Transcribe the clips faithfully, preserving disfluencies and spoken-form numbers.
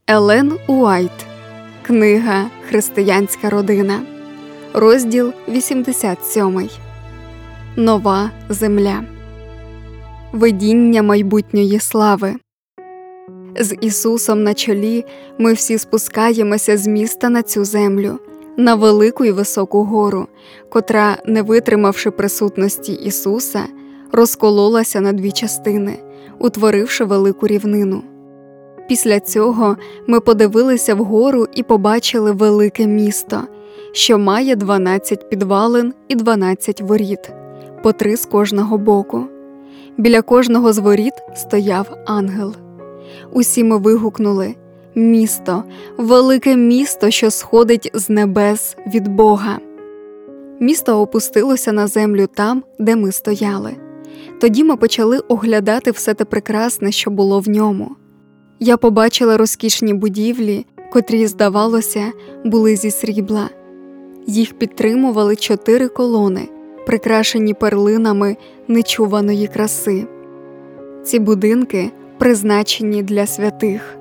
Елен Уайт. Книга «Християнська родина». Розділ вісімдесят сьомий. Нова земля. Видіння майбутньої слави. З Ісусом на чолі ми всі спускаємося з міста на цю землю, на велику і високу гору, котра, не витримавши присутності Ісуса, розкололася на дві частини, утворивши велику рівнину. Після цього ми подивилися вгору і побачили велике місто, що має дванадцять підвалин і дванадцять воріт, по три з кожного боку. Біля кожного з воріт стояв ангел. Усі ми вигукнули: «Місто, велике місто, що сходить з небес від Бога». Місто опустилося на землю там, де ми стояли. Тоді ми почали оглядати все те прекрасне, що було в ньому. Я побачила розкішні будівлі, котрі, здавалося, були зі срібла. Їх підтримували чотири колони, прикрашені перлинами нечуваної краси. Ці будинки призначені для святих.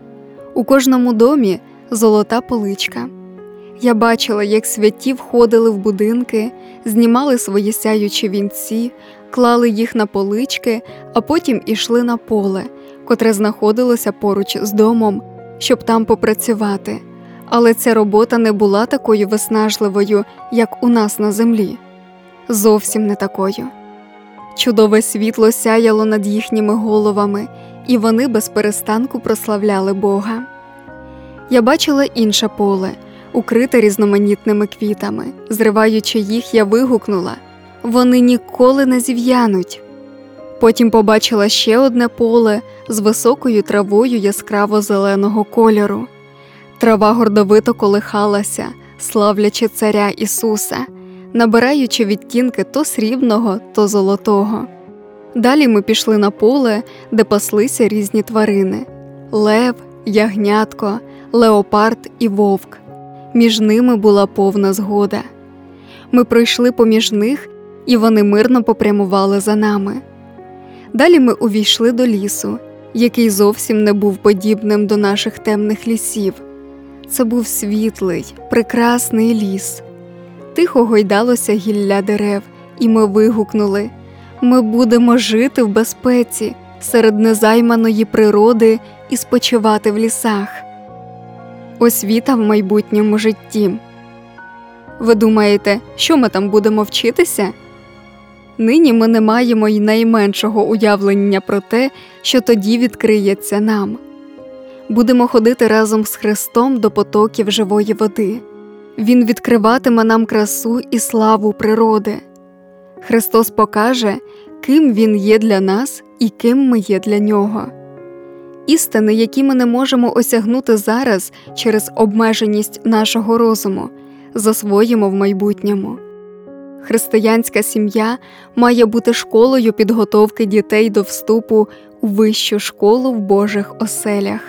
У кожному домі золота поличка. Я бачила, як святі входили в будинки, знімали свої сяючі вінці, клали їх на полички, а потім ішли на поле, котре знаходилося поруч з домом, щоб там попрацювати. Але ця робота не була такою виснажливою, як у нас на землі. Зовсім не такою. Чудове світло сяяло над їхніми головами, і вони без перестанку прославляли Бога. Я бачила інше поле, укрите різноманітними квітами. Зриваючи їх, я вигукнула: «Вони ніколи не зів'януть». Потім побачила ще одне поле з високою травою яскраво-зеленого кольору. Трава гордовито колихалася, славлячи царя Ісуса, набираючи відтінки то срібного, то золотого. Далі ми пішли на поле, де паслися різні тварини – лев, ягнятко, леопард і вовк. Між ними була повна згода. Ми пройшли поміж них, і вони мирно попрямували за нами. Далі ми увійшли до лісу, який зовсім не був подібним до наших темних лісів. Це був світлий, прекрасний ліс. Тихо гойдалося гілля дерев, і ми вигукнули: «Ми будемо жити в безпеці, серед незайманої природи і спочивати в лісах». Освіта в майбутньому житті. Ви думаєте, що ми там будемо вчитися? Нині ми не маємо й найменшого уявлення про те, що тоді відкриється нам. Будемо ходити разом з Христом до потоків живої води. Він відкриватиме нам красу і славу природи. Христос покаже, ким Він є для нас і ким ми є для Нього. Істини, які ми не можемо осягнути зараз через обмеженість нашого розуму, засвоїмо в майбутньому. Християнська сім'я має бути школою підготовки дітей до вступу у вищу школу в Божих оселях.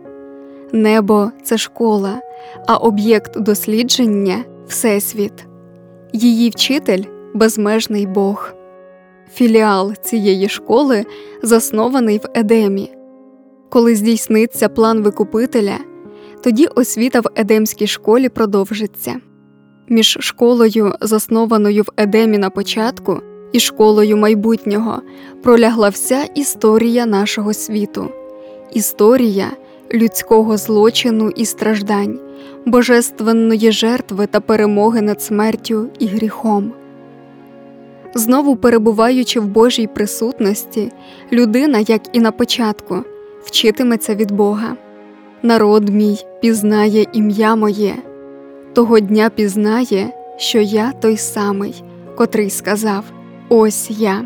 Небо – це школа, а об'єкт дослідження – Всесвіт. Її вчитель – безмежний Бог. Філіал цієї школи заснований в Едемі. Коли здійсниться план Викупителя, тоді освіта в Едемській школі продовжиться. Між школою, заснованою в Едемі на початку, і школою майбутнього пролягла вся історія нашого світу. Історія людського злочину і страждань, божественної жертви та перемоги над смертю і гріхом. Знову перебуваючи в Божій присутності, людина, як і на початку, вчитиметься від Бога. «Народ мій пізнає ім'я моє, того дня пізнає, що я той самий, котрий сказав: ось я».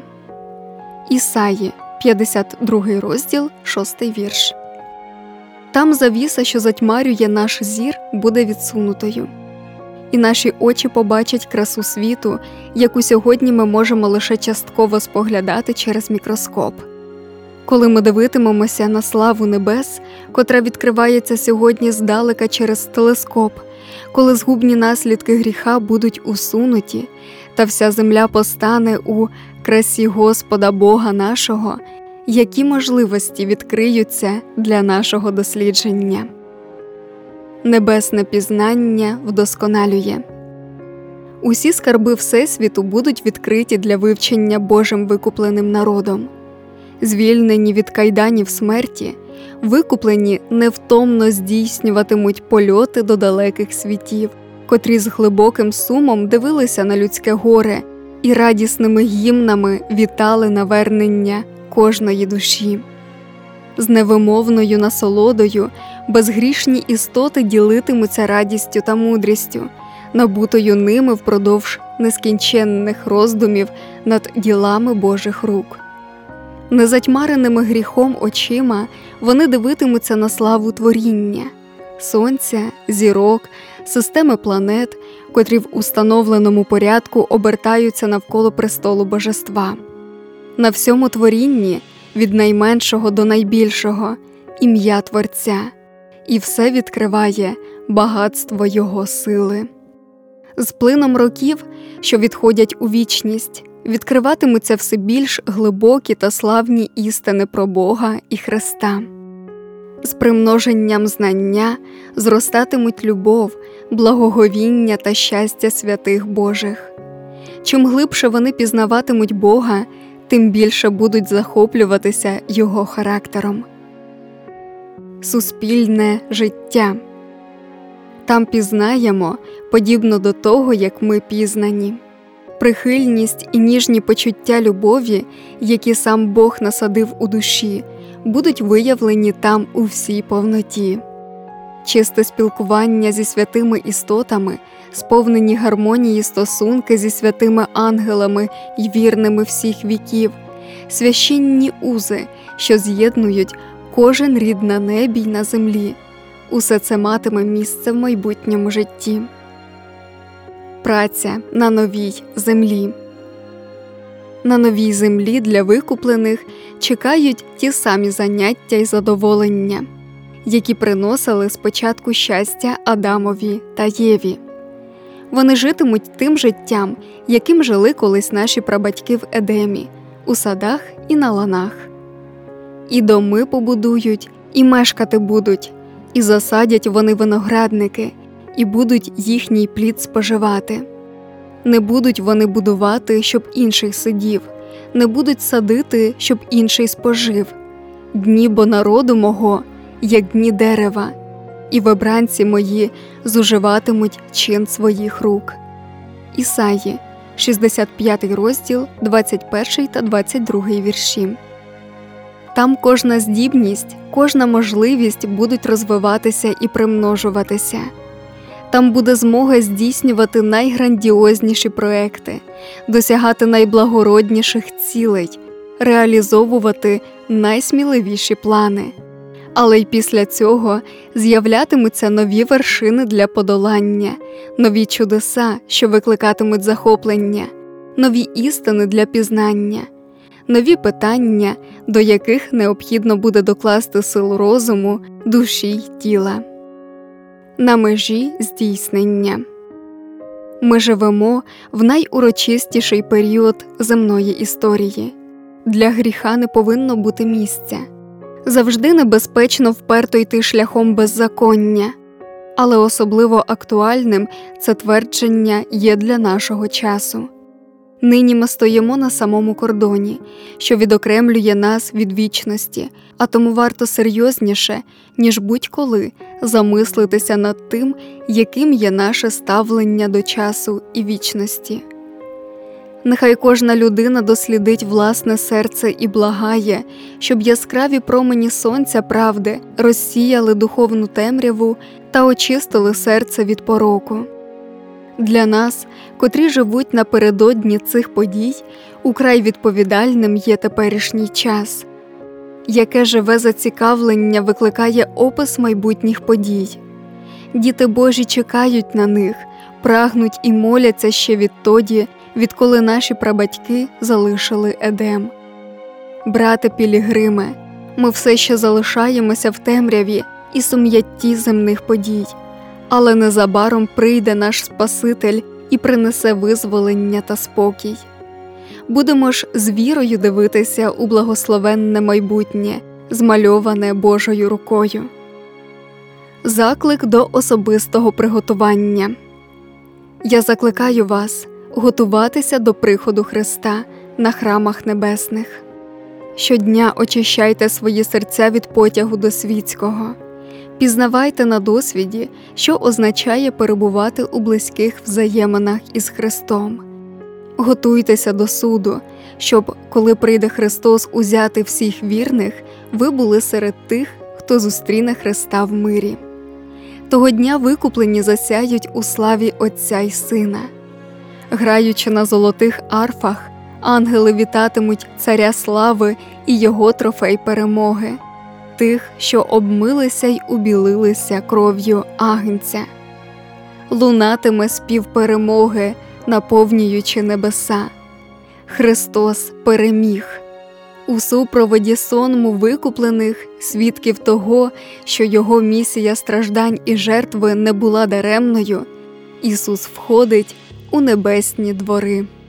Ісаї, п'ятдесят другий розділ, шостий вірш. Там завіса, що затьмарює наш зір, буде відсунутою. І наші очі побачать красу світу, яку сьогодні ми можемо лише частково споглядати через мікроскоп. Коли ми дивитимемося на славу небес, котра відкривається сьогодні здалека через телескоп, коли згубні наслідки гріха будуть усунуті, та вся земля постане у красі Господа Бога нашого, які можливості відкриються для нашого дослідження. небесне пізнання вдосконалює. Усі скарби Всесвіту будуть відкриті для вивчення Божим викупленим народом. Звільнені від кайданів смерті, викуплені невтомно здійснюватимуть польоти до далеких світів, котрі з глибоким сумом дивилися на людське горе і радісними гімнами вітали навернення кожної душі. З невимовною насолодою безгрішні істоти ділитимуться радістю та мудрістю, набутою ними впродовж нескінченних роздумів над ділами Божих рук. Незатьмареними гріхом очима вони дивитимуться на славу творіння – сонця, зірок, системи планет, котрі в установленому порядку обертаються навколо престолу Божества. На всьому творінні, від найменшого до найбільшого, ім'я Творця, і все відкриває багатство Його сили. З плином років, що відходять у вічність, відкриватимуться все більш глибокі та славні істини про Бога і Христа. З примноженням знання зростатимуть любов, благоговіння та щастя святих Божих. Чим глибше вони пізнаватимуть Бога, тим більше будуть захоплюватися Його характером. Суспільне життя. Там пізнаємо, подібно до того, як ми пізнані. Прихильність і ніжні почуття любові, які сам Бог насадив у душі, будуть виявлені там у всій повноті. Чисте спілкування зі святими істотами, сповнені гармонії стосунки зі святими ангелами й вірними всіх віків, священні узи, що з'єднують кожен рід на небі й на землі. Усе це матиме місце в майбутньому житті. Праця на новій землі. На новій землі для викуплених чекають ті самі заняття й задоволення, які приносили спочатку щастя Адамові та Єві. Вони житимуть тим життям, яким жили колись наші прабатьки в Едемі, у садах і на ланах. І доми побудують, і мешкати будуть, і засадять вони виноградники, і будуть їхній плід споживати. Не будуть вони будувати, щоб інший сидів, не будуть садити, щоб інший спожив. Дні бо народу мого, як дні дерева, і вибранці мої зуживатимуть чин своїх рук. Ісаї, шістдесят п'ятий розділ, двадцять перший та двадцять другий вірші. Там кожна здібність, кожна можливість будуть розвиватися і примножуватися. Там буде змога здійснювати найграндіозніші проекти, досягати найблагородніших цілей, реалізовувати найсміливіші плани. Але й після цього з'являтимуться нові вершини для подолання, нові чудеса, що викликатимуть захоплення, нові істини для пізнання, нові питання, до яких необхідно буде докласти сил розуму, душі й тіла. На межі здійснення. Ми живемо в найурочистіший період земної історії. Для гріха не повинно бути місця. Завжди небезпечно вперто йти шляхом беззаконня, але особливо актуальним це твердження є для нашого часу. Нині ми стоїмо на самому кордоні, що відокремлює нас від вічності, а тому варто серйозніше, ніж будь-коли, замислитися над тим, яким є наше ставлення до часу і вічності. Нехай кожна людина дослідить власне серце і благає, щоб яскраві промені сонця правди розсіяли духовну темряву та очистили серце від пороку. Для нас, котрі живуть напередодні цих подій, украй відповідальним є теперішній час. Яке живе зацікавлення викликає опис майбутніх подій. Діти Божі чекають на них, прагнуть і моляться ще відтоді, відколи наші прабатьки залишили Едем. Брате Пілігриме, ми все ще залишаємося в темряві і сум'ятті земних подій, але незабаром прийде наш Спаситель і принесе визволення та спокій. Будемо ж з вірою дивитися у благословенне майбутнє, змальоване Божою рукою. Заклик до особистого приготування. Я закликаю вас готуватися до приходу Христа на храмах небесних. Щодня очищайте свої серця від потягу до світського. Пізнавайте на досвіді, що означає перебувати у близьких взаєминах із Христом. Готуйтеся до суду, щоб, коли прийде Христос узяти всіх вірних, ви були серед тих, хто зустріне Христа в мирі. Того дня викуплені засяють у славі Отця й Сина. Граючи на золотих арфах, ангели вітатимуть Царя слави і Його трофей перемоги, тих, що обмилися й убілилися кров'ю Агнця. Лунатиме спів перемоги, наповнюючи небеса. Христос переміг. У супроводі сонму викуплених, свідків того, що Його місія страждань і жертви не була даремною, Ісус входить у небесні двори.